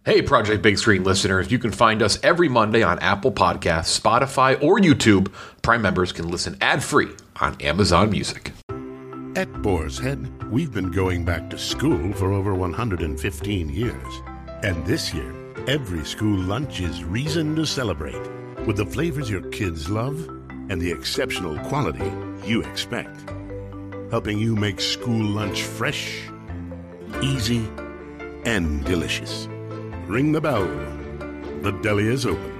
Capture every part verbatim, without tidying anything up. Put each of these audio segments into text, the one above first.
Hey, Project Big Screen listeners, you can find us every Monday on Apple Podcasts, Spotify, or YouTube. Prime members can listen ad-free on Amazon Music. At Boar's Head, we've been going back to school for over one hundred fifteen years. And this year, every school lunch is reason to celebrate with the flavors your kids love and the exceptional quality you expect. Helping you make school lunch fresh, easy, and delicious. Ring the bell. The deli is open.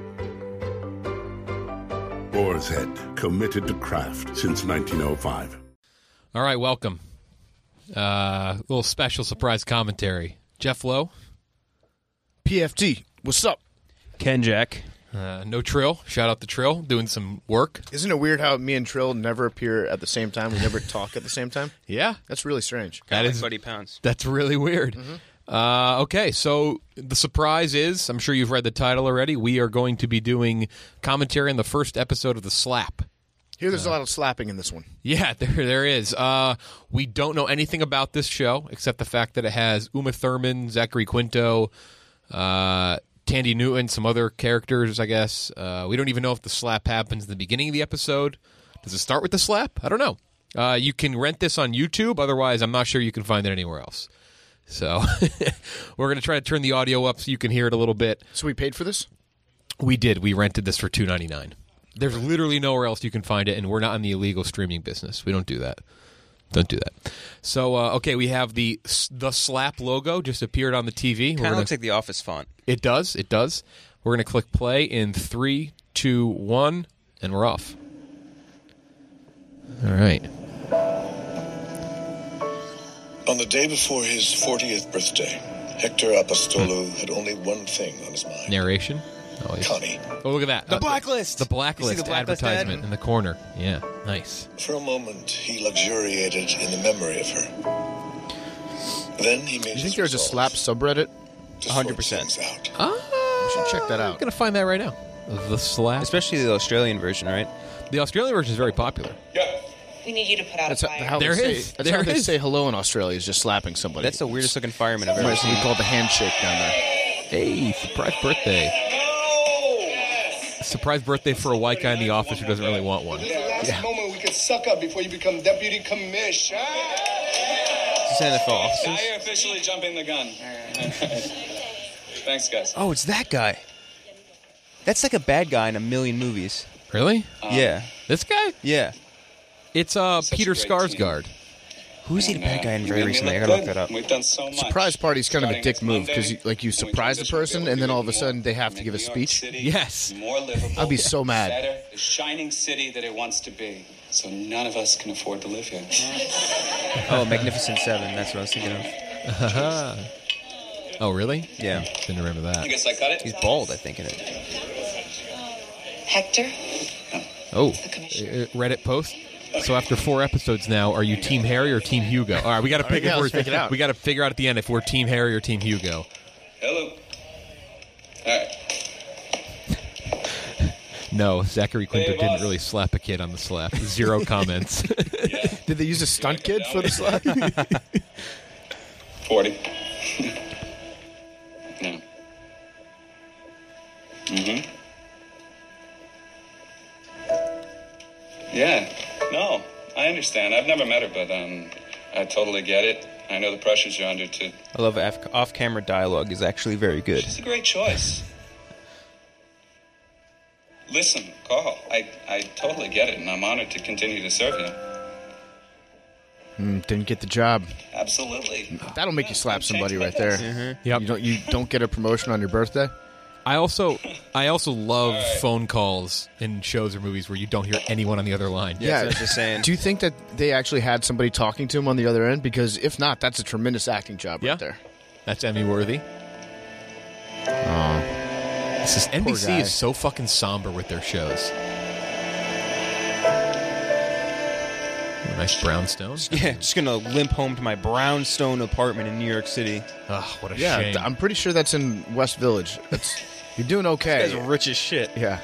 Boar's Head, committed to craft since nineteen oh five. All right, welcome. Uh, little special surprise commentary. Jeff Lowe. P F T, what's up? Ken Jack. Uh, no Trill. Shout out to Trill, doing some work. Isn't it weird how me and Trill never appear at the same time? We never talk at the same time? Yeah. That's really strange. That like is Buddy Pounds. That's really weird. Mm-hmm. Uh, okay, so the surprise is, I'm sure you've read the title already, we are going to be doing commentary on the first episode of The Slap. Here there's uh, a lot of slapping in this one. Yeah, there there is. Uh, we don't know anything about this show, except the fact that it has Uma Thurman, Zachary Quinto, uh, Tandy Newton, some other characters, I guess. Uh, we don't even know if the slap happens in the beginning of the episode. Does it start with the slap? I don't know. Uh, you can rent this on YouTube. Otherwise, I'm not sure you can find it anywhere else. So we're going to try to turn the audio up so you can hear it a little bit. So we paid for this? We did. We rented this for two dollars and ninety-nine cents. There's literally nowhere else you can find it, and we're not in the illegal streaming business. We don't do that. Don't do that. So, uh, okay, we have the the Slap logo just appeared on the T V. Kind of looks like the Office font. It does. It does. We're going to click play in three, two, one, and we're off. All right. On the day before his fortieth birthday, Hector Apostolou had only one thing on his mind. Narration. Oh, yeah. Connie. Oh, look at that. The uh, Blacklist. The Blacklist, the Blacklist advertisement ad? in the corner. Yeah, nice. For a moment, he luxuriated in the memory of her. Then he made You his think there's a resolve slap subreddit? to one hundred sort percent. things out. Oh, We should check that out. I'm going to find that right now. The Slap. Especially the Australian version, right? The Australian version is very popular. Yeah. We need you to put out That's a how, fire. how There they is. say, that's There how they is. say hello in Australia, is just slapping somebody. That's the weirdest looking fireman I've It ever might seen. be called the handshake down there. Hey, surprise birthday. Surprise birthday for a white guy in the office who doesn't really want one. This is the last moment we could suck up before you become deputy commissioner. Is this N F L Now officers? you're officially jumping the gun. Thanks, guys. Oh, it's that guy. That's like a bad guy in a million movies. Really? yeah. This guy? Yeah. It's uh, Such a Peter great Skarsgård. Who's he the bad guy in You very made me recently? I look gotta look good. that up. We've done so much. Surprise party's kind of a Starting dick next move because Monday, you, like you when we surprise the transition, person we'll and then give all of a you sudden more, they have to make give a New York speech. City Yes. More livable. I'd be so mad. Better, the shining city that it wants to be. So none of us can afford to live here. Oh, Magnificent Seven. That's what I was thinking of. Oh, really? Yeah. Didn't remember I that. guess I cut it. He's bald, I think, in it. Hector? Oh, The commissioner. uh, Reddit post. So after four episodes now, are you Team Harry or Team Hugo? All right, we got to pick yeah, if let's we're- pick it out. We got to figure out at the end if we're Team Harry or Team Hugo. Hello. All right. No, Zachary Quinto Hey, didn't boss. really slap a kid on the slap. Zero comments. Yeah. Did they use a stunt kid for the slap? forty. No. Mm-hmm. Yeah. No, I understand. I've never met her, but um, I totally get it. I know the pressures you're under, too. I love off- off-camera dialogue is actually very good. She's a great choice. Listen, Carl, I, I totally get it, and I'm honored to continue to serve you. Mm, didn't get the job. Absolutely. That'll make you slap somebody right there. Yep. You don't you don't get a promotion on your birthday? I also, I also love phone calls in shows or movies where you don't hear anyone on the other line. Yeah, that's what I was just saying. Do you think that they actually had somebody talking to him on the other end? Because if not, that's a tremendous acting job Yeah. right there. That's Emmy worthy. Oh. This is, N B C guy. is so fucking somber with their shows. Ooh, nice brownstone. Yeah, just gonna limp home to my brownstone apartment in New York City. Ugh, what a Yeah, shame. th- I'm pretty sure that's in West Village. That's you're doing okay. You guys are rich as shit. Yeah.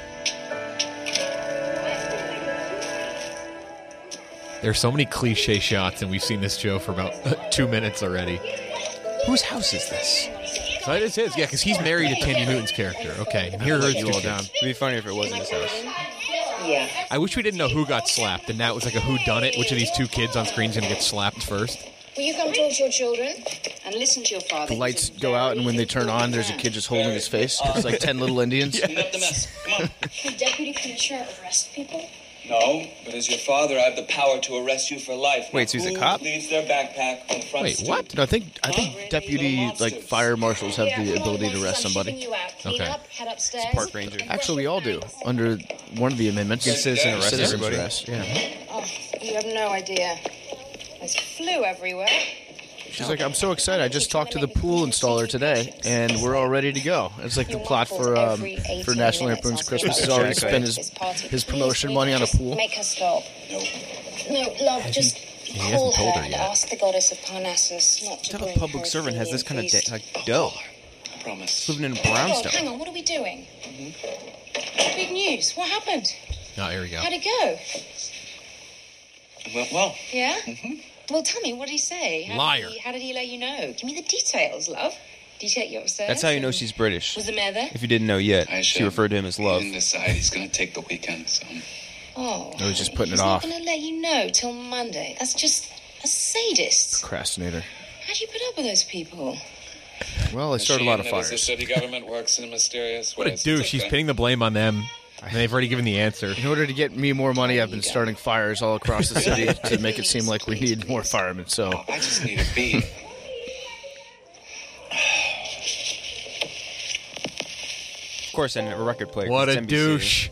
There's so many cliche shots, and we've seen this show for about two minutes already. Whose house is this? So it is his, yeah, because he's married to Tandy Newton's character. Okay, and here are you all down. It'd be funny if it was in his house. Yeah. I wish we didn't know who got slapped, and that was like a whodunit. Which of these two kids on screen is going to get slapped first? Will you come talk to your children and listen to your father? The lights go out, and when they turn on, there's a kid just holding his face. It's like ten little Indians. Clean up the mess. Come on. The deputy commissioner arrest people? No, but as your father, I have the power to arrest you for life. Wait, so he's a Who cop? leaves their backpack on the front Wait, stoop? what? No, I think I think deputy like fire marshals have the ability to arrest somebody. Okay. Park ranger. Actually, we all do under one of the amendments. Good citizen arrest Citizens everybody. arrest, yeah. Oh, you have no idea. There's flu everywhere. She's like, I'm so excited. I just talked to the pool installer today, and we're all ready to go. It's like the plot for um, for National Lampoon's Christmas. He's already spent his, his promotion money on a pool. Make her stop. No. No, love, just he call hasn't told her her and yet. ask the goddess of Parnassus not to What type bring of public her servant has this kind of feast. de- like dough? I promise. Living in a Oh, brownstone. hang on, what are we doing? Big news. What happened? Oh, here we go. How'd it go? Well, well. Yeah? Well, tell me, what did he say? How Liar. Did he, how did he let you know? Give me the details, love. Did he take you upstairs? That's how you know and- she's British. Was the mayor there? If you didn't know yet, I she should. referred to him as He love. didn't decide he's going to take the weekend, so... Oh. No, he's just putting he's it off. not going to let you know till Monday. That's just a sadist. Procrastinator. How do you put up with those people? Well, they started a lot of Machine that is fires. The city government works in mysterious What a ways. douche. It's He's okay. pinning the blame on them. And they've already given the answer. In order to get me more money, I've been starting fires all across the city to make it seem like we need more firemen. So I just need a beat. Of course, and a record player. 'cause What it's a N B C. douche.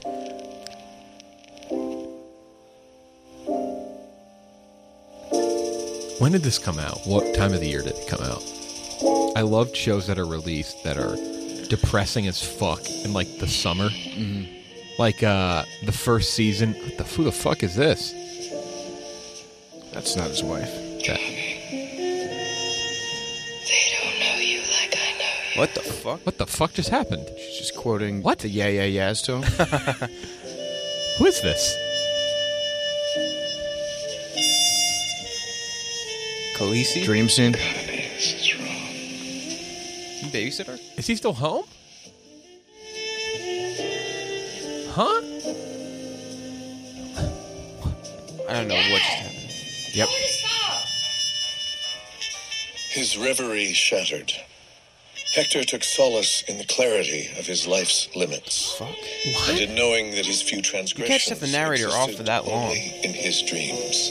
When did this come out? What time of the year did it come out? I loved shows that are released that are depressing as fuck in like the summer. Mm-hmm. Like uh, the first season. What the, who the fuck is this? that's not his wife. That- They don't know you like I know you. What the fuck? what the fuck just happened? She's just quoting What? the yeah yeah yeahs to him. Who is this? Khaleesi? Dream scene. This is wrong. Babysitter? Is he still home? Huh? I don't know what just happened. Yep. His reverie shattered. Hector took solace in the clarity of his life's limits. Fuck. And in knowing that his few transgressions can't shut the narrator off for that long. only in his dreams.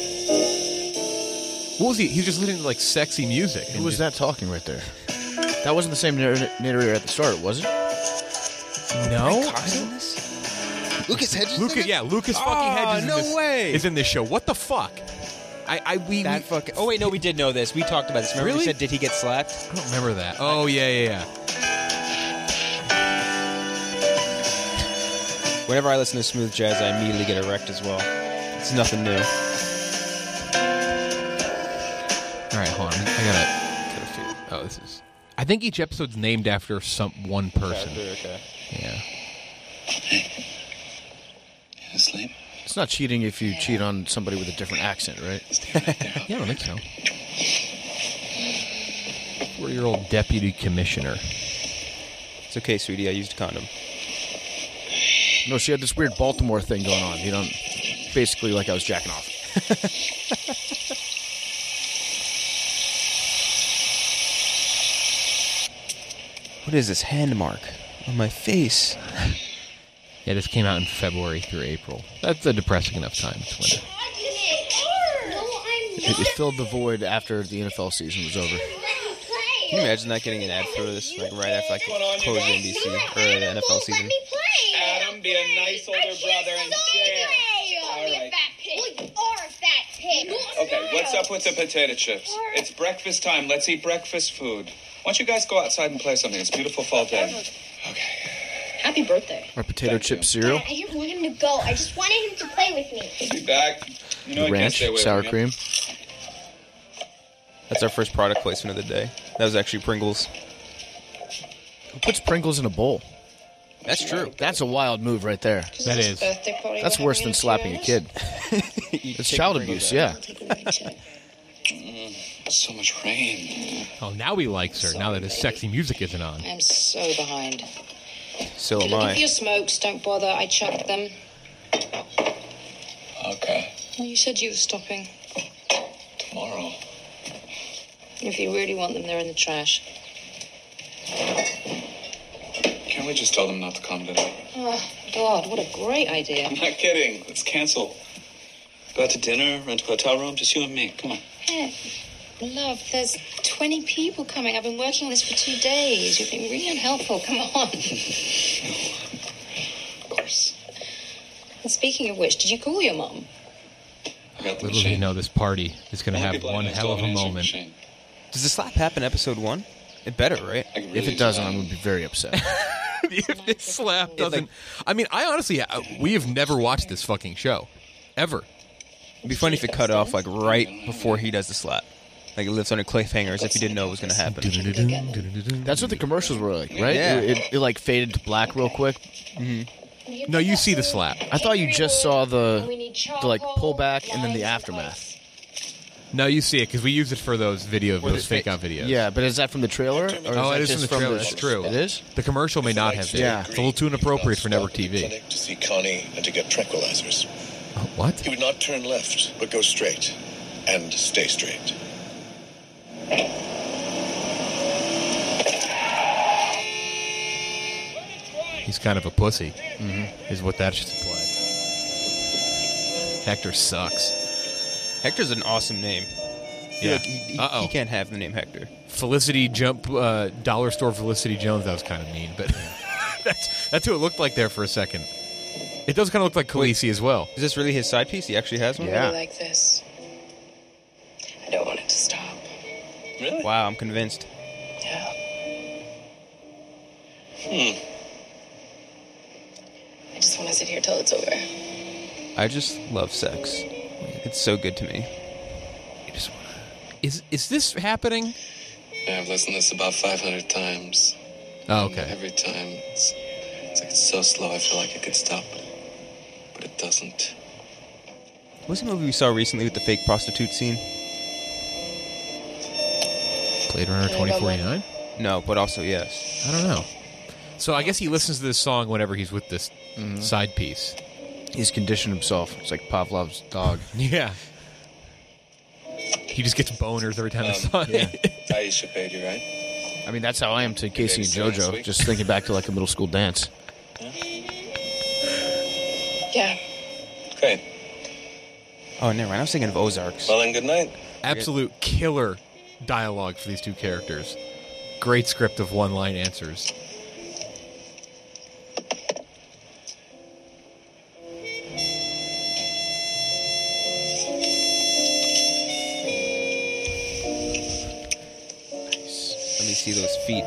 What was he? He was just listening to like sexy music. Who was that talking right there? That wasn't the same narr- narrator at the start, was it? No. Cox in this? Lucas Hedges? in Lucas, this? yeah, Lucas Oh, fucking Hedges. no is this, way. Is in this show. What the fuck? I, I, we, That we fucking. Oh wait, no, we did know this. We talked about this. Remember Really? we said, did he get slapped? I don't remember that. Oh yeah, yeah, yeah. Whenever I listen to smooth jazz, I immediately get erect as well. It's nothing new. All right, hold on. I gotta, gotta figure. Oh, this is. I think each episode's named after some one person. Okay. Yeah. You asleep? It's not cheating if you cheat on somebody with a different accent, right? Yeah, I don't think so. Four-year-old deputy commissioner. It's okay, sweetie. I used a condom. No, she had this weird Baltimore thing going on. You don't. Basically, like I was jacking off. What is this hand mark on my face? Yeah, this came out in February through April. That's a depressing enough time. It's winter. It, it filled the void after the N F L season was over. Can you imagine that getting an ad for this, like right after like close the N B C or the N F L season? Adam, be a nice older brother and share. All right. Okay, what's up with the potato chips? It's breakfast time. Let's eat breakfast food. Why don't you guys go outside and play something? It's a beautiful fall day. Okay. Happy birthday. Our potato Thank chip you. cereal, I didn't want him to go. I just wanted him to play with me. I'll be back. You know I can't ranch, stay away sour from you. cream. That's our first product placement of the day. That was actually Pringles. Who puts Pringles in a bowl? That's true. That's a wild move right there. That is. That's worse than slapping a kid. It's child abuse, yeah. So much rain. Oh, now he likes her, now that his sexy music isn't on. I'm so behind. So am Looking I. for your smokes, don't bother. I chucked them. Okay. Well, you said you were stopping. Tomorrow. If you really want them, they're in the trash. Can't we just tell them not to come today? Oh, God, what a great idea. I'm not kidding. Let's cancel. Go out to dinner, rent a hotel room, just you and me. Come on. Hey, love, there's twenty people coming. I've been working on this for two days. You've been really unhelpful. Come on. Of course. And speaking of which, did you call your mom? I got the Little do you machine. know, this party is going to Only have people I one know hell of a don't answer moment. machine. Does the slap happen episode one? It better, right? I can If really it doesn't, I'm try. going to be very upset. If this slap doesn't... I mean, I honestly... uh, We have never watched this fucking show. Ever. It'd be funny if it cut off like right before he does the slap. Like it lives on a cliffhanger as if he didn't know it was going to happen. That's what the commercials were like, right? Yeah. It, it, it like faded to black real quick. No, you see the slap. I thought you just saw the, the like pullback and then the aftermath. No, you see it, because we use it for those videos, those fake out videos. Yeah, but is that from the trailer? Or is Oh, that it is just from the trailer. That's true. It is? The commercial may not have been. Yeah. It's a little too inappropriate for network T V. Clinic to see Connie and to get tranquilizers. Oh, what? He would not turn left, but go straight. And stay straight. He's kind of a pussy, mm-hmm. is what that should imply. Hector sucks. Hector's an awesome name. Yeah. Like, he, he, Uh-oh. he can't have the name Hector. Felicity Jump, uh, Dollar Store Felicity Jones, that was kind of mean, but that's that's who it looked like there for a second. It does kind of look like Khaleesi as well. Is this really his side piece? He actually has one? I really like this. I don't want it to stop. Really? Wow, I'm convinced. Yeah. Hmm. I just want to sit here till it's over. I just love sex. It's so good to me. You just wanna... Is is this happening? Yeah, I've listened to this about five hundred times. Oh, okay. Every time, it's, it's like it's so slow, I feel like it could stop. But it doesn't. What's the movie we saw recently with the fake prostitute scene? Blade Runner twenty forty-nine? No, but also yes. I don't know. So I guess he listens to this song whenever he's with this Mm-hmm. side piece. He's conditioned himself. It's like Pavlov's dog. Yeah. He just gets boners every time Um, the song. yeah. Aisha paid you, right? I mean, that's how I am to Casey and Maybe last JoJo. week. Just thinking back to like a middle school dance. Yeah. Great. Oh, never mind. I was thinking of Ozarks. Well, then, good night. Absolute killer dialogue for these two characters. Great script of one-line answers. Let me see those feet.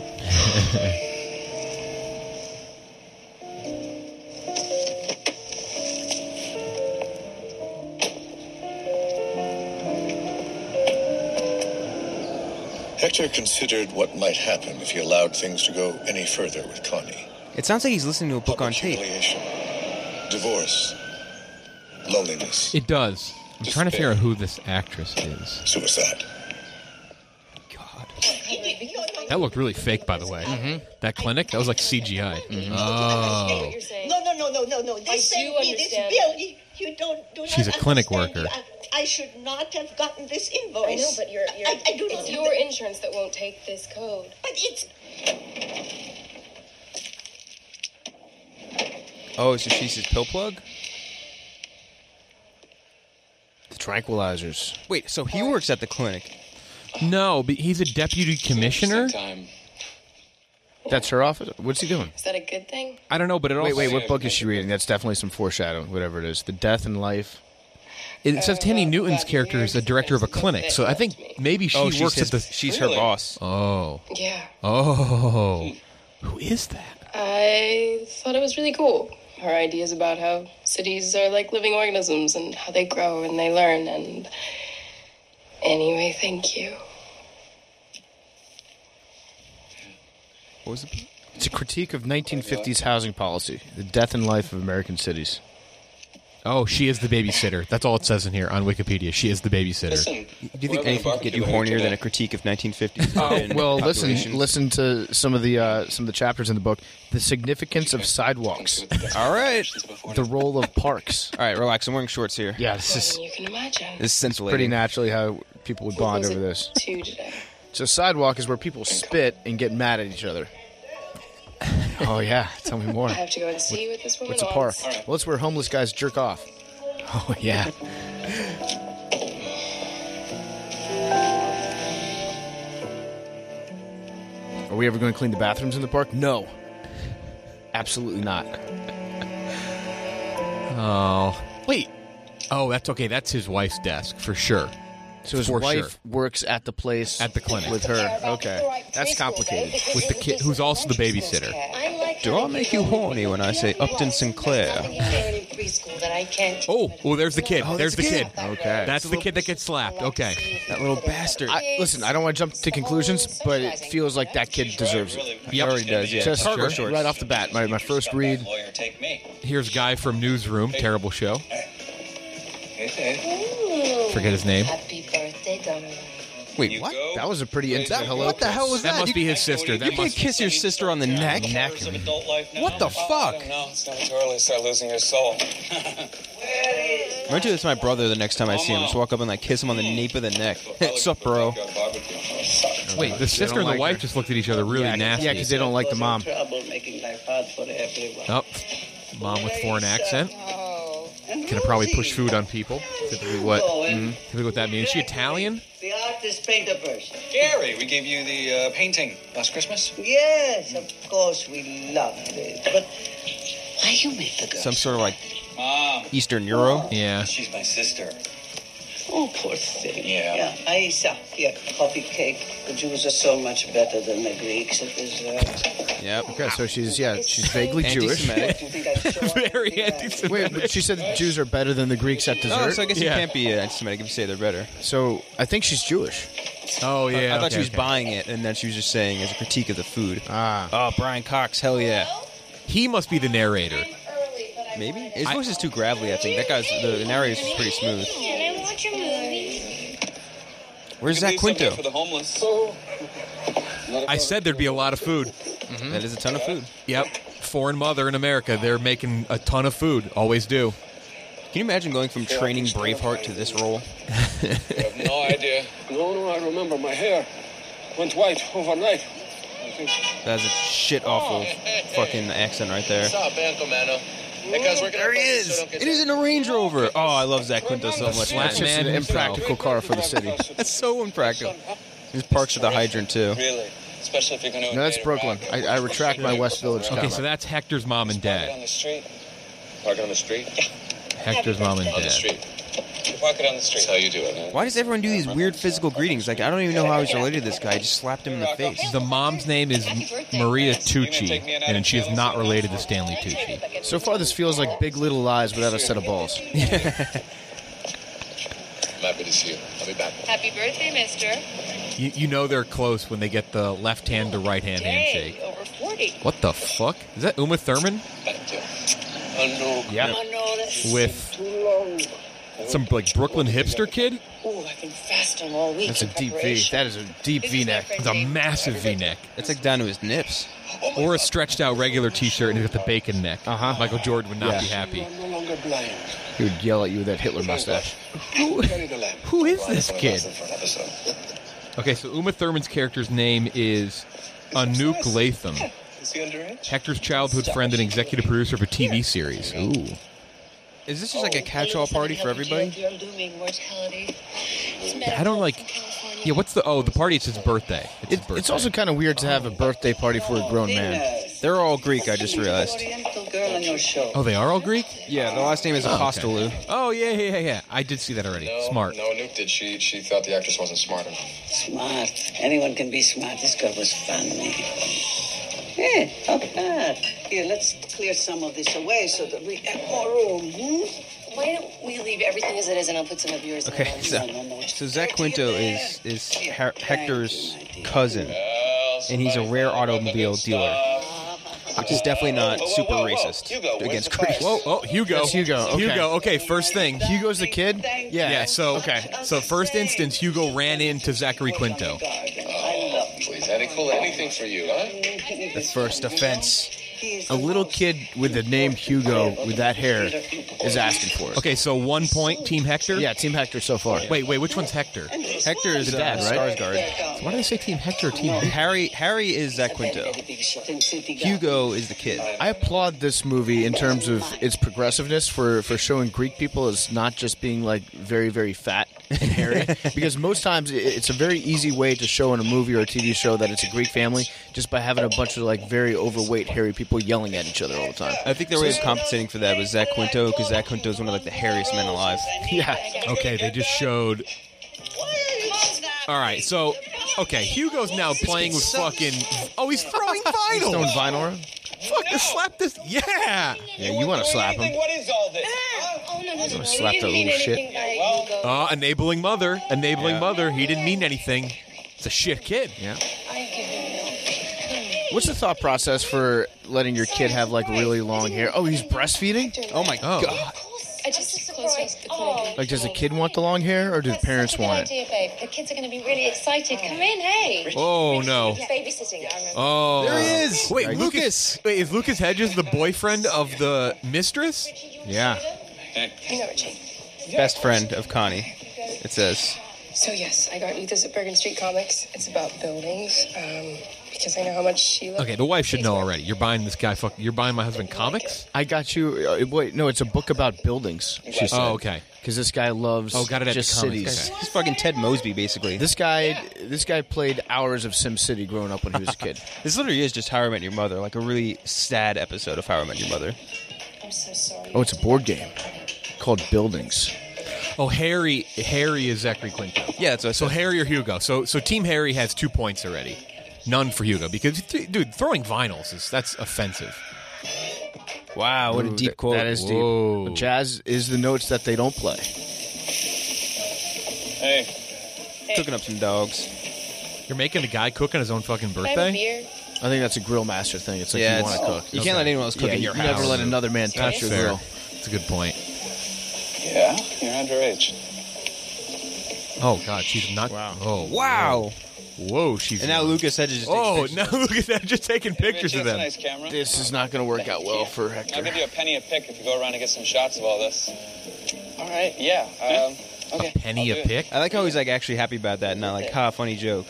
Hector considered what might happen if he allowed things to go any further with Connie. It sounds like he's listening to a book on Public tape. humiliation, divorce, loneliness, It does. I'm trying to figure out who this actress is. suicide. God. That looked really fake, by the way. Mm-hmm. That clinic, that was like C G I. Mm-hmm. Oh. No, no, no, no, no, no. They I sent do me this understand. bill. You, you don't do not She's a clinic understand worker. me. I, I should not have gotten this invoice. I know, but you're, you're, I, I do not it's have your the- insurance that won't take this code. But it's Oh, so she's his pill plug? The tranquilizers. Wait, so he works at the clinic. No, but he's a deputy commissioner? Time. That's her office? What's he doing? Is that a good thing? I don't know, but it also... Wait, wait, what book is she reading? That's definitely some foreshadowing, whatever it is. The Death and Life. It says Tandy Newton's character is the director of a clinic, so I think maybe she oh, works she's, his, at the... she's Really? her boss. Oh. Yeah. Oh. Who is that? I thought it was really cool. Her ideas about how cities are like living organisms and how they grow and they learn. And anyway, thank you. What was it? It's a critique of nineteen fifties housing policy. The Death and Life of American Cities. Oh, she is the babysitter. That's all it says in here on Wikipedia. She is the babysitter. Do you think anything could get you hornier than a critique of nineteen fifties? Oh, well, listen, listen to some of the uh, some of the chapters in the book. The significance of sidewalks. All right. The role of parks. All right, relax. I'm wearing shorts here. Yeah, this is You can imagine. This is scintillating. pretty naturally how people would bond over this. Two today. So sidewalk is where people spit and get mad at each other. Oh yeah, tell me more. I have to go and see what this woman What's a park? wants. Well, it's where homeless guys jerk off. Oh yeah. Are we ever going to clean the bathrooms in the park? No. Absolutely not. Oh. Wait. Oh, that's okay. That's his wife's desk, for sure. So his For wife sure. works at the place At the clinic. with her. Okay, that's complicated. With the kid, who's also the babysitter. Do I make you horny when I say Upton Sinclair? Oh, oh, there's the kid. there's the kid. Okay. That's the kid that gets slapped. Okay. That little bastard. I, listen, I don't want to jump to conclusions, but it feels like that kid deserves it. He already does, yeah. Just Cargo sure. shorts. right off the bat, my, my first read. Here's Guy from Newsroom. Terrible show. Forget his name. Happy birthday, Dominic. Wait, what? That was a pretty intimate hello. What the hell was that? That must You- be his sister. You That can't must kiss your sister on the neck. What the fuck? No, it's never too early to start losing your soul. I'm gonna do this to my brother the next time I see him. Just walk up and like kiss him on the nape of the neck. What's up, bro? Wait, the sister and the like wife her. just looked at each other really Yeah, nasty. yeah, because they don't like the mom. Oh, mom with foreign accent. Gonna probably push food on people. Typically what? Mm-hmm. Typically what that means. Is she Italian? The artist painter first. Gary, we gave you the uh, painting last Christmas. Yes, of course we loved it. But why you make the girl? Some sort of like Mom. Eastern Euro. Yeah. She's my sister. Oh, poor thing. Yeah. Yeah, Aisa, here, coffee cake. The Jews are so much better than the Greeks at dessert. Yep. Okay, so she's yeah, she's vaguely Jewish. Anti-Semitic. You think I show up Very here? anti-Semitic. Wait, but she said the Jews are better than the Greeks at Oh, dessert. so I guess Yeah. you can't be uh, anti-Semitic if you say they're better. So I think she's Jewish. Oh yeah. I thought okay, she was okay. buying it, and then she was just saying as a critique of the food. Ah. Oh, Brian Cox, hell yeah. He must be the narrator. Maybe his voice is too gravelly. I think that guy's the narrator is pretty smooth. Can I watch a movie? Where's Zach Leave some here Quinto? for the homeless. I said there'd be a lot of food. That is a ton of food. Yep. Foreign mother in America. They're making a ton of food. Always do. Can you imagine going from training Braveheart to this role? I have no idea. No, no, I remember. My hair went white overnight. I think. That's a shit awful fucking accent right there. There he is. It is in a Range Rover. Oh, I love Zach Quinto so much. Flat It's just man an himself. impractical car for the city. That's so impractical. He just parks at the hydrant too. Really? Especially if you're going to. No, that's Brooklyn. I, I retract my West Village Okay, comment. so that's Hector's mom and Park dad. on the street. Park it on the street? Hector's mom and On the dad. street. You park it on the street. That's how you do it, huh? Why does everyone do these weird physical greetings? Like I don't even know how he's related to this guy. I just slapped him in the face. The mom's name is Maria Tucci, and she is not related to Stanley Tucci. So far, this feels like Big Little Lies without a set of balls. I'm happy to see you. I'll be back. Happy birthday, mister. You, you know they're close when they get the left hand to right hand handshake. Over forty. What the fuck? Is that Uma Thurman Thank you. Oh, no. Yeah. Oh, no, that's with Too long. some like Brooklyn hipster kid? Oh, I've been fasting all week. That's a in deep V. preparation. That is a deep V-neck. It's a massive V-neck. It's like down to his nips. Or a stretched out regular T-shirt and he's got the bacon neck. Uh-huh. Michael Jordan would not Yeah. be happy. I'm no longer blind. He would yell at you with that Hitler mustache. Who, Carry the lamp. who is this kid? For an episode. Okay, so Uma Thurman's character's name is Anouk Latham. Is he underage? Hector's childhood friend and executive producer of a T V series. Ooh. Is this just like a catch-all party for everybody? I don't like... Yeah, what's the... Oh, the party, it's his birthday. It's, his It, birthday. it's also kind of weird to have a birthday party for a grown man. They're all Greek, I just realized. Oriental girl on your show. Oh, they are all Greek? Yeah, the last name is Apostolou. Oh, yeah, yeah, yeah, yeah. I did see that already. Smart. No, Nuke did. She she thought the actress wasn't smart enough. Smart. Anyone can be smart. This girl was funny. Yeah, not bad. Here, let's clear some of this away so that we have more room. Hmm? Why don't we leave everything as it is and I'll put some of yours in Okay, the so, so Zach Quinto is is Her- Hector's cousin, and he's a rare automobile dealer. Which is definitely not super racist against Greeks. Whoa, oh, Hugo. That's Hugo, okay. Hugo, okay, first thing. Hugo's the kid? Yeah. Yeah, so, Okay. so first instance, Hugo ran into Zachary Quinto. Please, Eddie, cool anything for you, huh? The first offense. A little kid with the name Hugo with that hair is asking for it. Okay, so one point, Team Hector? Yeah, Team Hector so far. Wait, wait, which one's Hector? Hector is The dad, uh, right? Skarsgård. So why do they say Team Hector or Team Hector? Harry Harry is Zach Quinto. Hugo is the kid. I applaud this movie in terms of its progressiveness for, for showing Greek people as not just being like very, very fat and hairy. Because most times it- it's a very easy way to show in a movie or a T V show that it's a Greek family just by having a bunch of like very overweight, hairy people yelling at each other all the time. I think their way of compensating for that was Zach Quinto, because Zach Quinto is one of like the hairiest men alive. Yeah. Okay, they just showed. All right, so okay, Hugo's now playing with fucking. Oh, he's throwing He's vinyl. throwing vinyl around? Fuck, just slap this. Yeah. Yeah, you want to slap him. What is all this? Oh, no, no, You want to slap that little shit? Uh, enabling mother. Enabling Yeah. mother. He didn't mean anything. It's a shit kid. Yeah. What's the thought process for letting your kid have like really long hair? Oh, he's breastfeeding? Oh my Oh. god. I just close the clinic. Like, does the kid want the long hair or do the parents want it? idea, babe. The kids are going to be really excited. Come in, hey. Oh no. Babysitting, I remember. Oh. There he is. Wait, Right. Lucas. Wait, is Lucas Hedges the boyfriend of the mistress? Yeah. You know, Richie. Best friend of Connie. It says. So yes, I got you this at Bergen Street Comics. It's about buildings, um, because I know how much she loves. Okay, the wife should know already. You're buying this guy. Fuck. You're buying my husband comics. I got you. Uh, wait, no, it's a book about buildings. She said. Oh, okay. Because this guy loves Oh, got it at just the comics. cities. Okay. He's fucking Ted Mosby, basically. This guy, this guy played hours of SimCity growing up when he was a kid. This literally is just How I Met Your Mother, like a really sad episode of How I Met Your Mother. I'm so sorry. Oh, it's a board game called Buildings. Oh, Harry. Harry is Zachary Quinto. Yeah, that's what I So said. Harry or Hugo. So so Team Harry has two points already. None for Hugo because dude, throwing vinyls is that's offensive. Wow, what a Ooh, deep that- quote. That is Whoa. deep. Jazz is the notes that they don't play. Hey, Cooking up some dogs. You're making a guy cook on his own fucking Can I have a birthday. beer? I think that's a grill master thing. It's like Yeah, you want to it's- cook. you can't let anyone else cook yeah, in your you house. never let another man touch That's your fair. grill. That's a good point. yeah, you're underage. Oh God, she's not. Wow. Oh Wow. Whoa, she's. And now Lucas Hedges just Oh, takes now pictures. look at that! Just taking pictures Rich, of that's them. a nice camera. This is not going to work out well for I'll Hector. give you a penny a pick if you go around and get some shots of all this. All right, yeah. Um, okay. Penny I'll a do it. pick. I like how he's like actually happy about that, not like, ha, funny joke.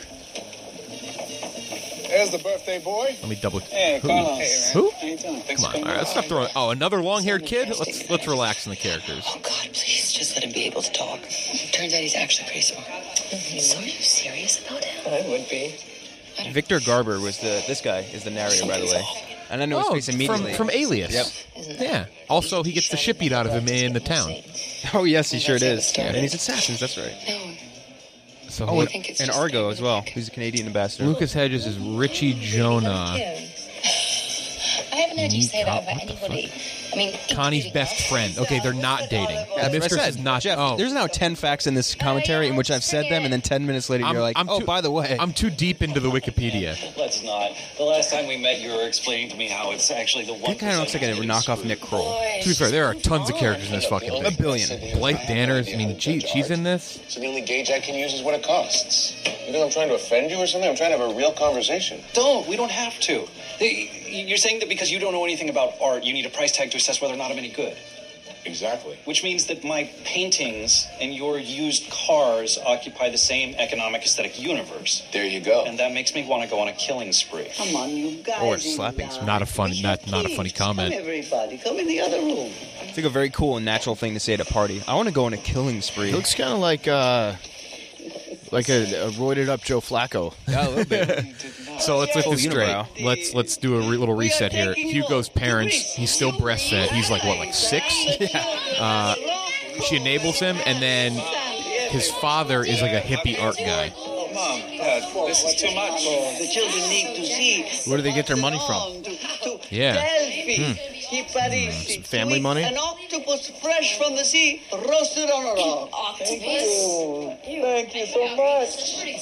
There's the birthday boy. Let me double. Hey, Who? Carlos. Who? How you doing? Thanks Come for on. All coming right, let's by. stop throwing. Oh, another long-haired kid. Let's let's relax in the characters. Oh, God, please, just let him be able to talk. Turns out he's actually pretty smart. So are you serious about him? I would be. Victor Garber was the. This guy is the narrator, by the way. And I know Oh, his face immediately. from from Alias. Yep. Yeah. Also, he gets the shit beat out of him in the town. Oh yes, he sure That's how it does. started. And he's Assassins. That's right. No. So Oh, I and, think it's and just Argo like- as well. Who's a Canadian ambassador. Lucas Hedges is Richie Jonah. I haven't heard you say that What about the anybody. I mean, Connie's including best us. friend. Okay, they're not dating. Yeah, The that's what I mistress said. is not. Jeff, oh. there's now ten facts in this commentary in which I've said them, and then ten minutes later you're like, oh, too- by the way. I'm too deep into the Wikipedia. Let's not. The last time we met, you were explaining to me how it's actually the one. That kind of looks like a knockoff Nick Kroll. To be fair, there are tons of characters in this fucking A thing. billion. Blythe Danners. I mean, gee, she's in this. So the only gauge I can use is what it costs. You think I'm trying to offend you or something? I'm trying to have a real conversation. Don't. We don't have to. They- You're saying that because you don't know anything about art, you need a price tag to assess whether or not I'm any good. Exactly. Which means that my paintings and your used cars occupy the same economic aesthetic universe. There you go. And that makes me want to go on a killing spree. Come on, you guys. Or slapping. Not a funny. Not not a funny comment. Come, everybody. Come in the other room. It's like a very cool and natural thing to say at a party. I want to go on a killing spree. It looks kind of like uh, like a, a roided up Joe Flacco. Yeah, a little bit. So let's get Full this straight. unibrow. Let's let's do a re- little reset here. Hugo's parents. He's still breastfed. He's like what, like six? Uh, she enables him, and then his father is like a hippie art guy. Oh, Mom, Dad, this is too much. The children need to see. Where do they get their money from? To, to Yeah. Delphi. Iparisi. Some family To eat money? An octopus fresh from the sea, roasted on a rock. Thank you. Thank you so much.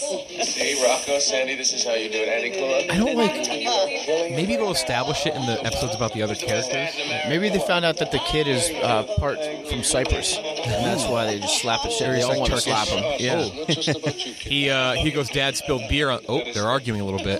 See, Rocco, Sandy, this is how you do it. Andy, cool. I don't like. Maybe they'll establish it in the episodes about the other characters. Maybe they found out that the kid is uh, part from Cyprus, and that's why they just slap it. They all want to slap him. Yeah. he uh, he goes, Dad spilled beer on. Oh, they're arguing a little bit.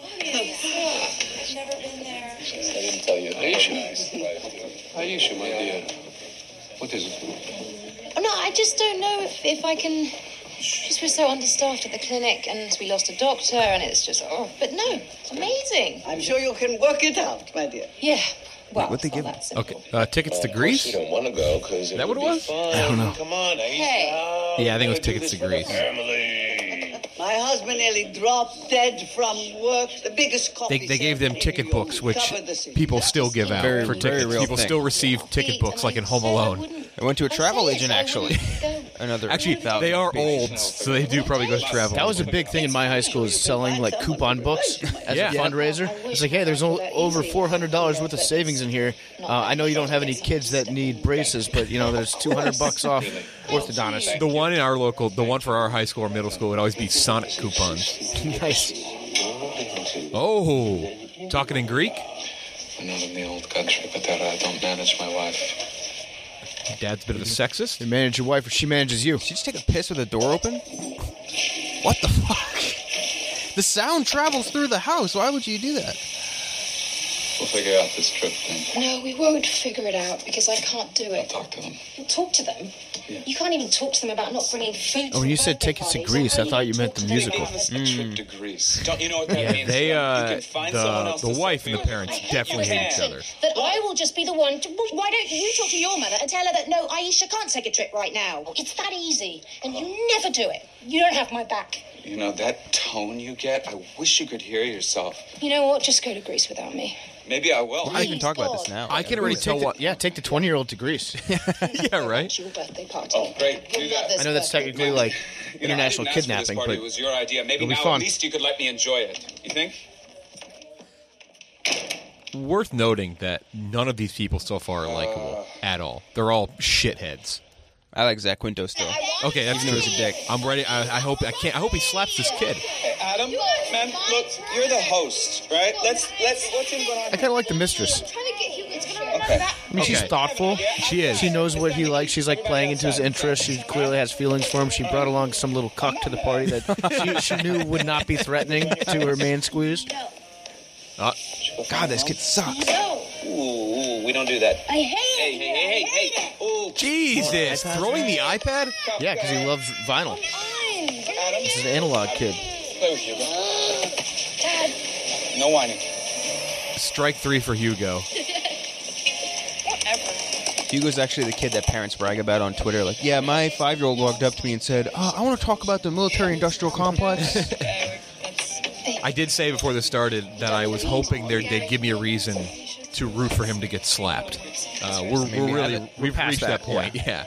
I didn't tell you. Aisha. Aisha, my dear. What is it? Oh, no, I just don't know if, if I can... Just we're so understaffed at the clinic, and we lost a doctor, and it's just... Oh, but no, it's amazing. I'm sure you can work it out, my dear. Yeah. Well, what they give? Okay, uh, tickets to Greece. You don't want to go because is that what it was? Fun. I don't know. Come on, Aisha. Hey. Yeah, I think it was tickets to Greece. My husband nearly dropped dead from work. The biggest coffee. They, they gave them ticket books, which people still give out Very- for very tickets. real People thing. still receive ticket books, like in Home Alone. I went to a travel agent, actually. Another Actually, they are old, so they do probably go to travel. That was a big thing in my high school, is selling like coupon books as Yeah. a fundraiser. It's like, hey, there's o- over four hundred dollars worth of savings in here. Uh, I know you don't have any kids that need braces, but you know there's two hundred bucks off orthodontist. The one in our local, the one for our high school or middle school would always be Sonic coupons. Nice. Oh, talking in Greek? I'm not in the old country, but that I don't manage my wife. Dad's a bit of a sexist. You manage your wife, or she manages you. Did you just take a piss with the door open? What the fuck? The sound travels through the house. Why would you do that? We'll figure out this trip thing. No, we won't figure it out, because I can't do it. Talk to them. You'll talk to them? You can't even talk to them about not bringing food to Oh, when you the said birthday tickets to parties. Greece, I can't thought you even meant talk the to them. musical. A trip to Greece. Don't you know what that Yeah, means? they, You uh, can find someone the, else the to wife sell and the you. parents definitely hate each other. That I will just be the one to... Why don't you talk to your mother and tell her that, no, Aisha can't take a trip right now? It's that easy, and you never do it. You don't have my back. You know, that tone you get, I wish you could hear yourself. You know what? Just go to Greece without me. Maybe I will. Why not even talk about this now? I can already Take tell the- what. Yeah, take the twenty-year-old to Greece. Yeah, right. It's your birthday party. Oh, great. Do that. I know that's technically like You know, I international didn't ask for this kidnapping, party. but It was your idea. Maybe it'll be now fun. at least you could let me enjoy it. You think? Worth noting that none of these people so far are likable at all. They're all shitheads. I like Zach Quinto still. Okay, that's Even though he's a dick. I'm ready. I, I hope I can't. I hope he slaps this kid. Hey, Adam, man, look, you're the host, right? Let's let's what's in going on? I kind of like the mistress. Okay. I mean, she's Okay. thoughtful. She is. She knows what he likes. She's like playing into his interests. She clearly has feelings for him. She brought along some little cuck to the party that she, she knew would not be threatening to her man squeeze. Uh, God, this kid sucks. Ooh, ooh, we don't do that. I hate Hey, hey, hey, hey, hey. Ooh. Jesus, throwing the iPad? Yeah, because he loves vinyl. Adam, This is an analog kid. play with Hugo. Dad. No whining. Strike three for Hugo. Hugo's actually the kid that parents brag about on Twitter. Like, yeah, my five-year-old walked up to me and said, oh, I want to talk about the military-industrial complex. I did say before this started that I was hoping they'd, they'd give me a reason to root for him to get slapped. Uh, we're, we're really we've past reached that, that, point. Yeah.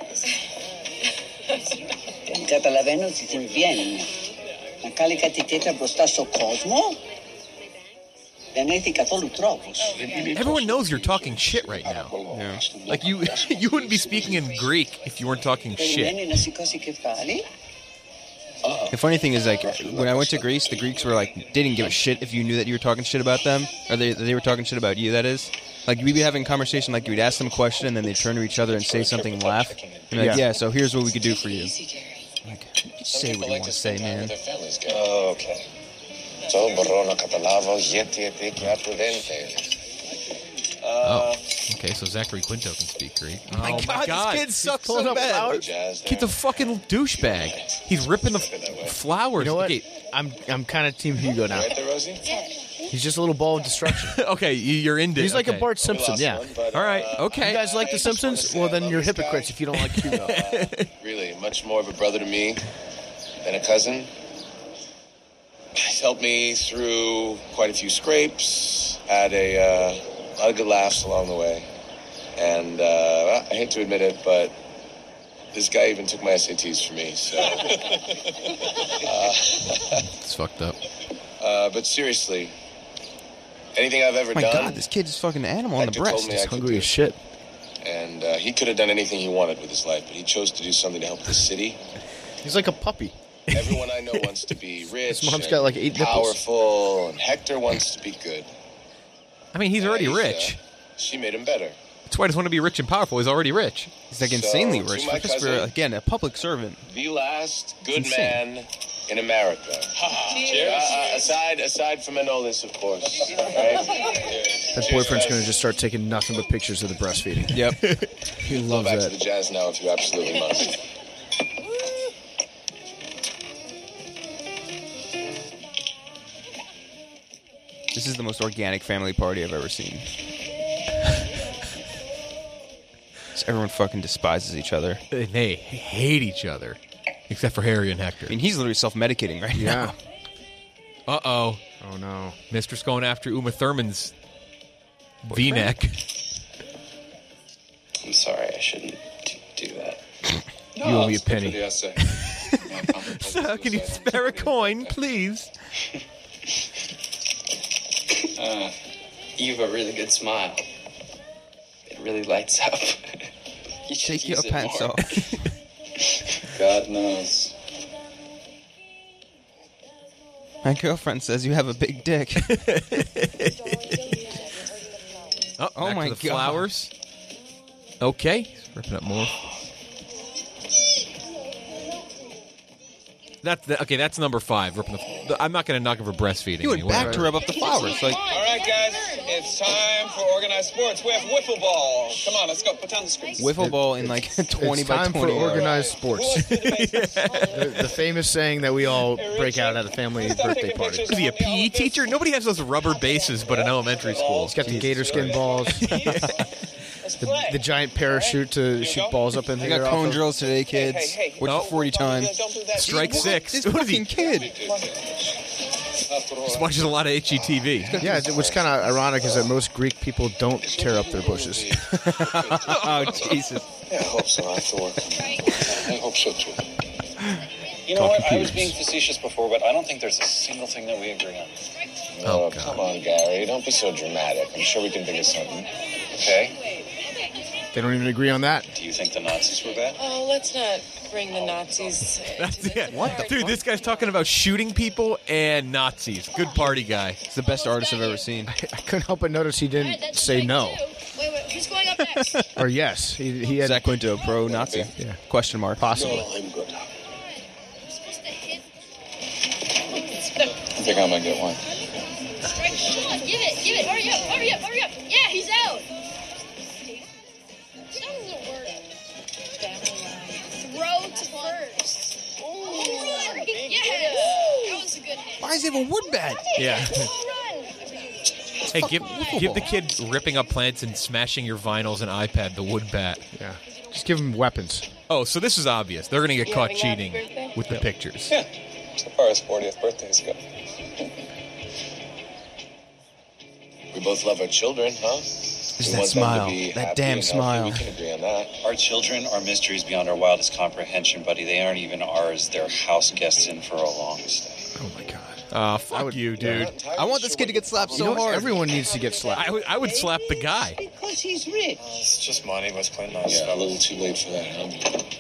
Δεν καταλαβαίνω τι συμβαίνει. Να κάνει κάτι τέτοια μπροστά στον κόσμο. Δεν έχει καθόλου τρόπος. Everyone knows you're talking shit right now. Yeah. Like you, you wouldn't be speaking in Greek if you weren't talking shit. Περιμένει να σηκώσει κεφάλι. The funny thing is, like, when I went to Greece, the Greeks were like, they didn't give a shit if you knew that you were talking shit about them, or they they were talking shit about you. That is, like, we'd be having a conversation, like, you'd ask them a question, and then they'd turn to each other and say something and laugh. And like, Yeah. yeah, so here's what we could do for you. Like, say what you want to say, man. Okay. So μπορώ να καταλάβω γιατί επίκαια του δεν θέλει. Oh, okay. So Zachary Quinto can speak Greek. Oh my God, this kid sucks so Pulling up bad. flowers. Kid's a fucking douchebag. He's ripping the flowers. You know what? Okay, I'm I'm kind of Team Hugo now. Right there, Rosie? He's just a little ball of destruction. okay, you- you're into. He's like okay. a Bart Simpson. Yeah. All right. Okay. You guys like The Simpsons? Well, then you're hypocrites if you don't like Hugo. Really, much more of a brother to me than a cousin. He's helped me through quite a few scrapes, had a uh, lot of good laughs along the way. And uh, I hate to admit it, but this guy even took my S A Ts for me. So, uh, It's fucked up. uh, but seriously, anything I've ever My done, God, this kid's fucking animal on the Hector told breast. me I He's could hungry do. as shit. And uh, he could have done anything he wanted with his life, but he chose to do something to help this city. He's like a puppy. Everyone I know wants to be rich. His mom's and got, like, eight nipples. powerful, and Hector wants to be good. I mean, he's already Aisha, rich. She made him better. That's why he doesn't want to be rich and powerful. He's already rich. He's like So, insanely to rich. my Just for, cousin- again, a public servant. The last good insane. man in America. Cheers. Uh, uh, aside, aside from Manolis, of course. Right? That boyfriend's going to just start taking nothing but pictures of the breastfeeding. Yep. He Go loves back to that. the jazz now if you absolutely must. This is the most organic family party I've ever seen. So everyone fucking despises each other. And they hate each other. Except for Harry and Hector. I mean, he's literally self-medicating right Yeah. now. Uh-oh. Oh, no. Mistress going after Uma Thurman's V-neck. I'm sorry, I shouldn't d- do that. You owe me a penny. So can you spare a coin, please? Uh, you have a really good smile. It really lights up. You should Take your use it pants more. off. God knows. My girlfriend says you have a big dick. Oh, Oh back my to the God. flowers. Okay. Ripping up more. That's the, okay. That's number five. Ripping the, the, I'm not going to knock him for breastfeeding. You went back to rub up the flowers. Like, All right, guys, it's time for organized sports. We have wiffle ball. Come on, let's go. Put down the screen. wiffle ball in like twenty It's by time twenty. for organized sports. the, the famous saying that we all break out at a family birthday party. Is he a P E teacher? Nobody has those rubber bases, but in elementary school. He's got the gator skin balls. the, the giant parachute to shoot balls up in the I air. got off cone of. drills today, kids. Hey, hey, hey. Watch No. it forty times. Strike What? six. This What is he? fucking kid. Just watches a lot of H G T V. Yeah, what's kind of ironic is that most Greek people don't tear up their bushes. Oh, Jesus. Yeah, I hope so. I have to work on that. I hope so, too. You know Talk what? I computers. was being facetious before, but I don't think there's a single thing that we agree on. Oh, come on, Gary. Don't be so dramatic. I'm sure we can think of something. Okay? They don't even agree on that. Do you think the Nazis were bad? Oh, let's not bring the Nazis. That's it. What the Dude, this guy's talking about shooting people and Nazis. Good party guy. It's the best artist I've ever seen. I couldn't help but notice he didn't say no Wait, wait, who's going up next? or yes. He, he had Zach Quinto, pro-Nazi. Yeah. Question mark. possibly. No, I'm good. I think I might get one. Come on, give it, give it. Hurry up, hurry up, hurry up. Yeah, he's out. That doesn't work. Throw to first. Oh, yes. That was a good hit. Why does he have a wood bat? Yeah. Home run. Hey, give give the kid ripping up plants and smashing your vinyls and iPad the wood bat. Yeah. Just give him weapons. Oh, so this is obvious. They're going to get You caught having a happy cheating birthday? with the pictures. Yeah. So far as fortieth birthdays go. We both love our children, huh? Just We that want them to smile. be That happy damn and healthy. smile. We can agree on that. Our children are mysteries beyond our wildest comprehension, buddy. They aren't even ours. They're house guests in for a long stay. Oh, my God. Aw, fuck you, dude. I want this kid to get slapped You so know what? hard. Everyone needs to get slapped. I would I would slap the guy. Because he's rich. It's just money. Let's play nice. Yeah, a little too late for that, huh?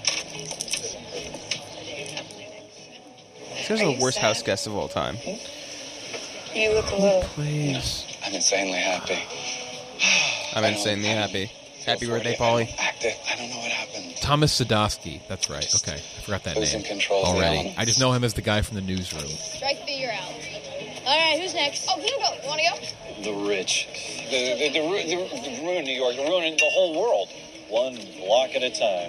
These guys are the worst house guests of all time. You look a little. Please. I'm insanely happy. I'm insanely happy. Happy birthday, Polly. Active. I don't know what happened. Thomas Sadowski. That's right. Okay. I forgot that Losing name control of the already. element. I just know him as the guy from the newsroom. Strike three, you're out. All right, who's next? Oh, you go. You want to go? The rich. The, the, the, ru- the, the ruin New York. They're ruining the whole world. One block at a time.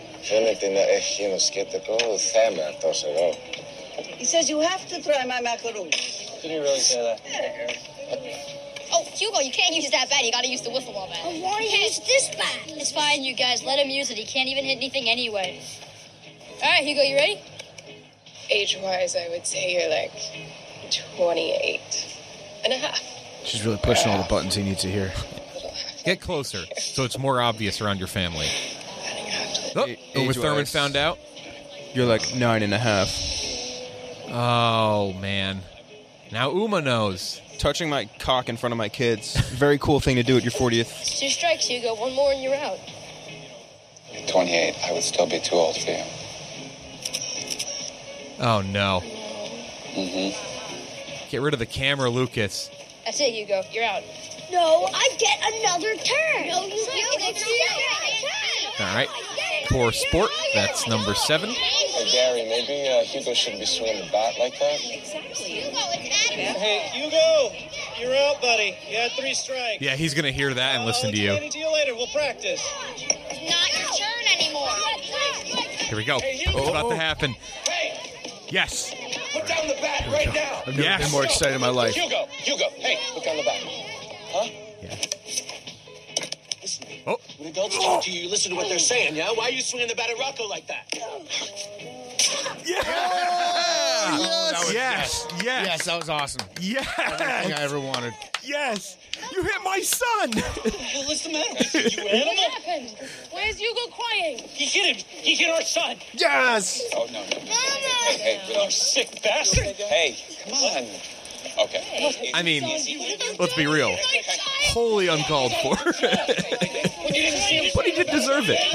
He says you have to try my macaroon. Did he really say that? Oh, Hugo, you can't use that bat. You gotta use the wiffle ball bat. I want to use this bat. It's fine, you guys. Let him use it. He can't even hit anything anyway. All right, Hugo, you ready? Age-wise, I would say you're like twenty-eight and a half. She's really pushing all the buttons he needs to hear. Get closer so it's more obvious around your family. Oh, A- Uma age-wise. Thurman found out. You're like nine and a half. Oh, man. Now Uma knows. Touching my cock in front of my kids. Very cool thing to do at your fortieth. Two strikes, Hugo. One more and you're out. At twenty-eight, I would still be too old for you. Oh, no. Mm-hmm. Get rid of the camera, Lucas. That's it, Hugo. You're out. No, I get another turn. No, you get All right. Poor sport. That's number seven. Hey, Gary, maybe uh, Hugo shouldn't be swinging the bat like that. Exactly. Hey, Hugo, you're out, buddy. You had three strikes. Yeah, he's going to hear that and listen to you. See you later. We'll practice. It's not your turn anymore. Here we go. It's about to happen. Yes. Put down the bat right now. I've never Yes. been more excited in my life. Hugo, Hugo, hey, put down the bat. Huh? Yeah. Listen, Oh. when adults talk to you, you listen to what they're saying, yeah? Why are you swinging the bat at Rocco like that? Yeah. Yes. Yes. Yes. Yes, that was awesome. Yes. Everything I ever wanted. Yes. You hit my son. What the hell is the matter with you, you What animal? happened? Where's Hugo crying? He hit him. He hit our son. Yes. Oh, no, no. Hey, hey, You relax. sick bastard. Hey, come on. Okay. I mean, let's be real. Wholly uncalled for. But he did deserve it.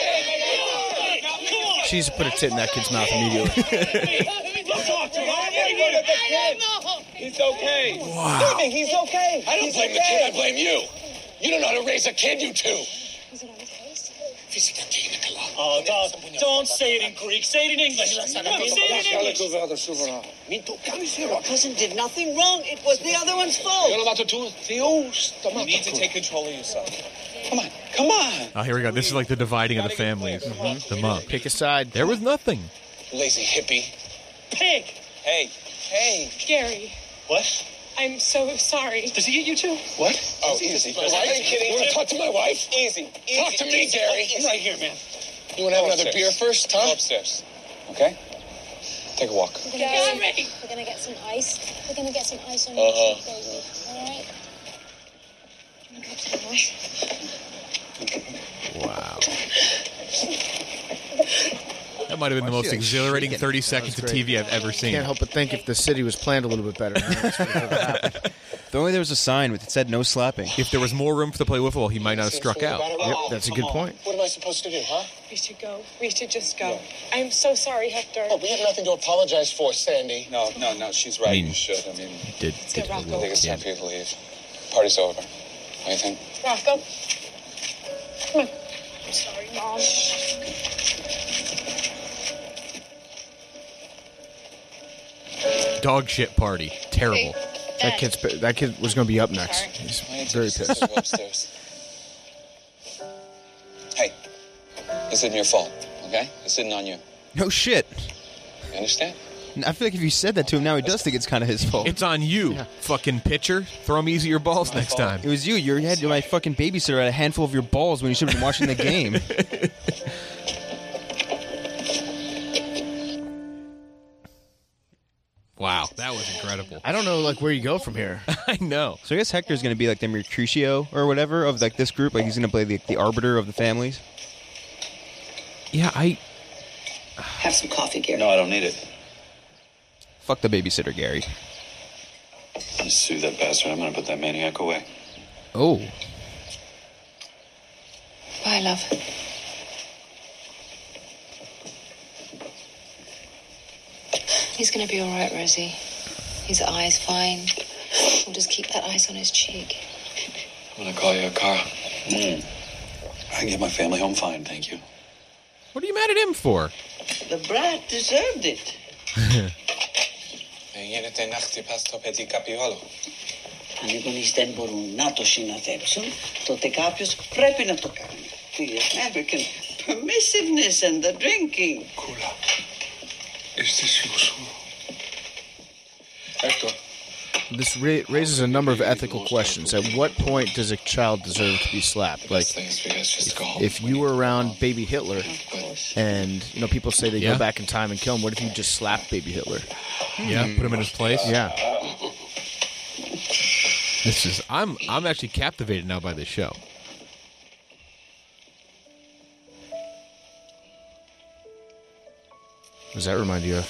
She needs to put a tit in that kid's mouth immediately. He's okay. Wow. He's okay. I don't blame the kid. I blame you. You don't know how to raise a kid, you two. Oh, don't, don't say it in Greek. Say it in English. Come on, say it in English. Your cousin did nothing wrong. It was the other one's fault. You need to take control of yourself. Come on. Come on. Oh, here we go. This is like the dividing of the families. Mm-hmm. The mom. Pick a side. There was nothing. Lazy hippie. Pig. Hey. Hey. Gary, What? I'm so sorry. Does he hit you too? What? Oh, easy. Are you kidding? You want to talk to my wife? Easy. Talk to me, Gary. I'm right here, man. You want to have Go another upstairs. beer first, huh? Go upstairs. Okay? Take a walk. We're gonna, Gary. get some, we're gonna get some ice. We're gonna get some ice on Uh-huh. your cheek, baby. All right? You wanna grab some ice? Wow. That might have been the most exhilarating thirty seconds of T V I've ever seen. Can't help but think if the city was planned a little bit better. That's what would have happened. If only there was a sign that said no slapping. If there was more room to play wiffle ball, he might not have struck out. Yep, that's a good point. What am I supposed to do, huh? We should go. We should just go. I'm so sorry, Hector. Oh, we have nothing to apologize for, Sandy. No, no, no. She's right. I mean, you should. I mean, Did, Let's did get Rocco. I think it's time for you to leave. Party's over. What do you think? Rocco. Come on. I'm sorry, Mom. dog shit party. Terrible. That kid's that kid was going to be up next. He's very pissed. Go upstairs. Hey, this isn't your fault, okay? It's sitting on you. No shit. You understand? I feel like if you said that to him now, he does think it's kind of his fault. It's on you, fucking pitcher. Throw him easy your balls next time. It was you. You had my fucking babysitter had a handful of your balls when you should have been watching the game. Wow, that was incredible. I don't know, like, where you go from here. I know. So I guess Hector's going to be like the Mercutio or whatever of like this group. Like he's going to play the, the arbiter of the families. Yeah, I. Have some coffee, Gary. No, I don't need it. Fuck the babysitter, Gary. Just sue that bastard. I'm gonna put that maniac away. Oh. Bye, love. He's gonna be all right, Rosie. His eye's fine. We'll just keep that ice on his cheek. I'm gonna call you a car. Mm. I can get my family home fine, thank you. What are you mad at him for? The brat deserved it. Αν μπορούν να το συναθέψουν, τότε κάποιος πρέπει να το κάνει. The American permissiveness and the drinking. Kula. Is this your son? Hector. This ra- raises a number of ethical questions. At what point does a child deserve to be slapped? Like, if, if you were around baby Hitler, and you know people say they Yeah. go back in time and kill him, what if you just slapped baby Hitler? Yeah, put him in his place. Yeah. This is. I'm. I'm actually captivated now by this show. What does that remind you of?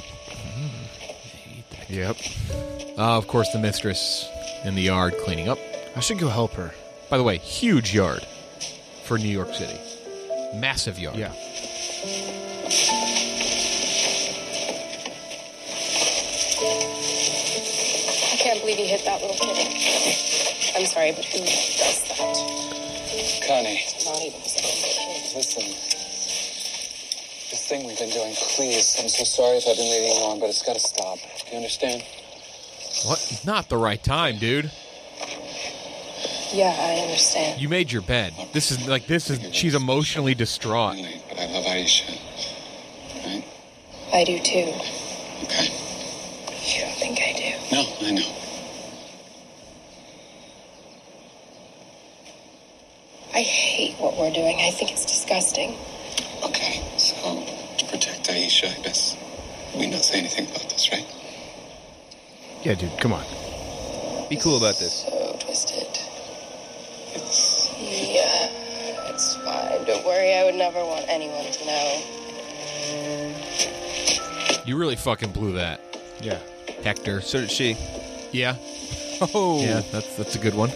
Yep. Uh, of course, the mistress in the yard cleaning up. I should go help her. By the way, huge yard for New York City. Massive yard. Yeah. believe he hit that little kid. I'm sorry, but who does that? Connie. Not even his own kid. Listen. This thing we've been doing, please. I'm so sorry if I've been waiting long, but it's got to stop. Do you understand? What? Not the right time, dude. Yeah, I understand. You made your bed. This is like this is. She's emotionally distraught. But I love Aisha. Right? I do too. Okay. You don't think I do? No, I know. I hate what we're doing. I think it's disgusting. Okay, so to protect Aisha, I guess we don't say anything about this, right? Yeah, dude, come on. Be cool about this. So twisted. Yeah, it's fine. Don't worry. I would never want anyone to know. You really fucking blew that. Yeah. Hector. So did she. Yeah. Oh. Yeah, that's that's a good one.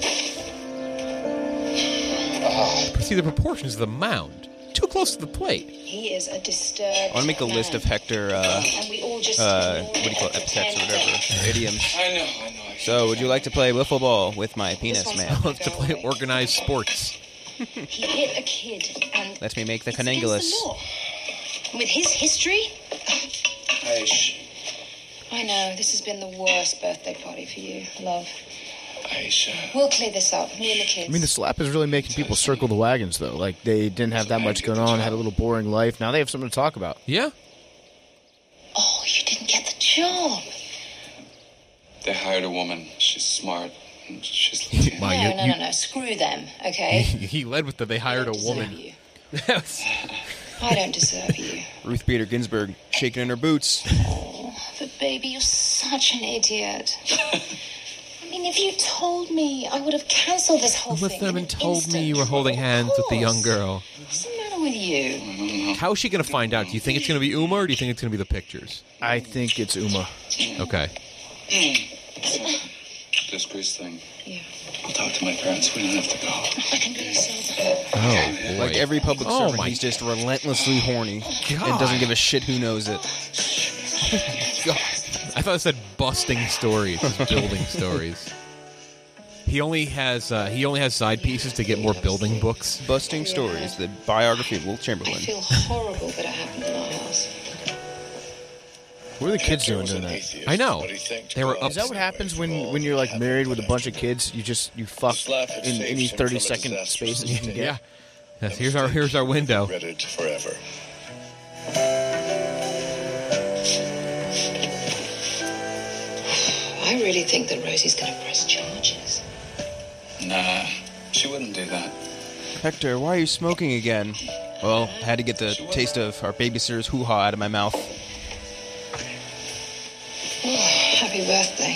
Oh. See the proportions of the mound. Too close to the plate. He is a disturbed I want to make a man. list of Hector, uh, And we all just uh, what do you call it, epithets or whatever, idioms. I know, I know. I So, would you like to play wiffle ball with my penis, man? I love to play organized sports. He hit a kid and Let me make the it's against canangulus. the law. With his history, Aisha. I know, this has been the worst birthday party for you, love. Aisha. We'll clear this up, me and the kids. I mean, the slap is really making people circle the wagons, though. Like, they didn't have that much going on, had a little boring life. Now they have something to talk about. Yeah. oh, you didn't get the job. They hired a woman. She's smart. And she's Latino. Wow, no, you- no, you- no, no. Screw them, okay? He led with the they hired a deserve woman. you. That was- I don't deserve you. Ruth Bader Ginsburg shaking in her boots. Oh, but baby, you're such an idiot. I mean, if you told me, I would have cancelled this whole With thing. them in and an told instant. me you were holding hands with the young girl. What's the matter with you? How is she going to find out? Do you think it's going to be Uma or do you think it's going to be the pictures? I think it's Uma. Okay. This Grease thing. Yeah. I'll talk to my parents. We don't have to go. I can really say that. Oh, boy. Like every public Oh, servant, my he's just relentlessly horny God. and doesn't give a shit who knows it. God. I thought it said busting stories, just building stories. He only has uh, he only has side pieces to get more building books. Busting Stories, the biography of Wilt I Chamberlain. feel horrible that it happened in our house. What are the kids doing during that? I know. They were up. Is that what happens when, when you're like married with a bunch of kids? You just you fuck in any thirty second spaces you can get. Yeah. Yes, here's our here's our window. Regretted forever. I really think that Rosie's going to press charges. Nah, she wouldn't do that. Hector, why are you smoking again? Well, I had to get the taste of our babysitter's hoo-ha out of my mouth. Oh, happy birthday.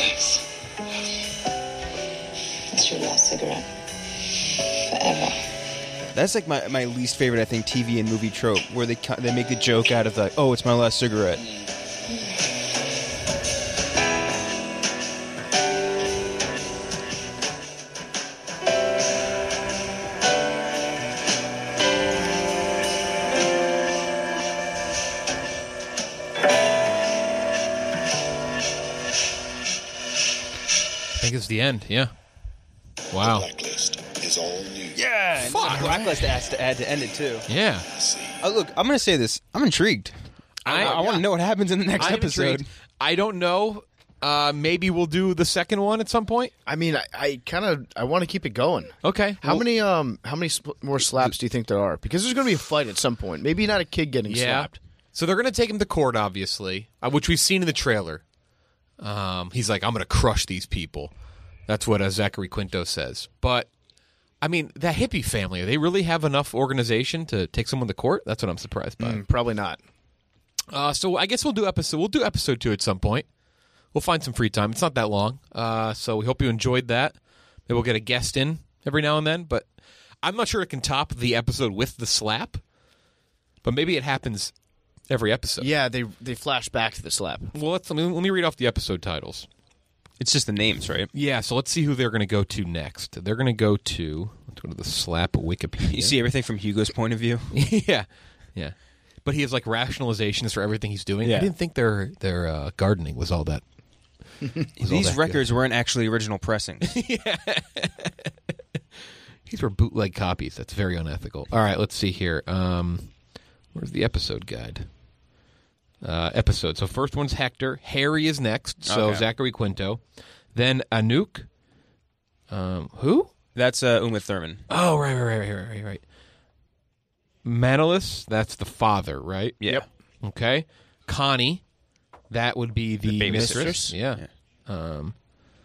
That's your last cigarette. Forever. That's like my, my least favorite, I think, T V and movie trope, where they ca- they make a joke out of like, oh, it's my last cigarette. I think it's the end. Yeah. Wow. Blacklist is all new. Yeah, and Fuck. Blacklist has to add to end it too. Yeah. Uh, look, I'm going to say this. I'm intrigued. I, I, want to know what happens in the next I'm episode. intrigued. I don't know. Uh, maybe we'll do the second one at some point. I mean, I, I kind of I want to keep it going. Okay. How Well- many um how many sp- more slaps do you think there are? Because there's going to be a fight at some point. Maybe not a kid getting Yeah. slapped. So they're going to take him to court, obviously, uh, which we've seen in the trailer. Um, he's like, I'm going to crush these people. That's what uh, Zachary Quinto says. But, I mean, that hippie family, they really have enough organization to take someone to court? That's what I'm surprised by. Mm, probably not. Uh, so I guess we'll do episode we'll do episode two at some point. We'll find some free time. It's not that long. Uh, so we hope you enjoyed that. Maybe we'll get a guest in every now and then. But I'm not sure it can top the episode with the slap. But maybe it happens every episode. Yeah, they they flash back to the slap. Well, let's, let me, let me read off the episode titles. It's just the names, right? Yeah, so let's see who they're going to go to next. They're going to go to, let's go to the slap Wikipedia. You see everything from Hugo's point of view? yeah, yeah. But he has like rationalizations for everything he's doing. Yeah. I didn't think their their uh, gardening was all that These records weren't actually original pressings. Yeah. These were bootleg copies. That's very unethical. All right, let's see here. Um, where's the episode guide? Uh, episode. So first one's Hector. Harry is next. So Okay. Zachary Quinto. Then Anouk. Um, who? That's uh, Uma Thurman. Oh, right, right, right, right, right, right. Manalus, that's the father, right? Yeah. Yep. Okay. Connie, that would be the, The mistress. mistress. Yeah. Um.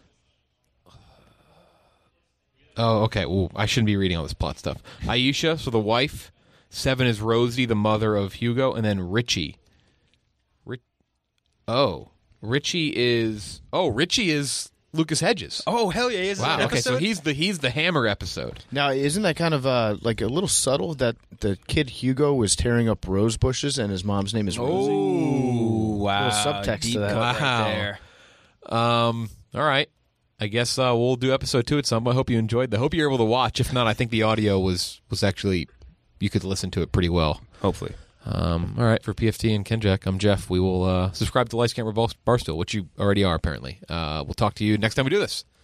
Oh, okay. Ooh, I shouldn't be reading all this plot stuff. Aisha, so the wife. Seven is Rosie, the mother of Hugo, and then Richie. Ri- oh, Richie is. Oh, Richie is Lucas Hedges. Oh, hell yeah! Is Wow. that Okay, so episode? he's the he's the Hammer episode. Now, isn't that kind of uh, like a little subtle that the kid Hugo was tearing up rose bushes and his mom's name is Rosie? Oh, wow. Little subtext Deep to that. cut right Wow. there. Um. All right. I guess uh, we'll do episode two at some point. I hope you enjoyed that. I hope you're able to watch. If not, I think the audio was was actually you could listen to it pretty well. Hopefully. Um. All right. For P F T and Kenjack, I'm Jeff. We will uh, subscribe to Lights Camera Bar- Barstool, which you already are apparently. Uh. We'll talk to you next time we do this.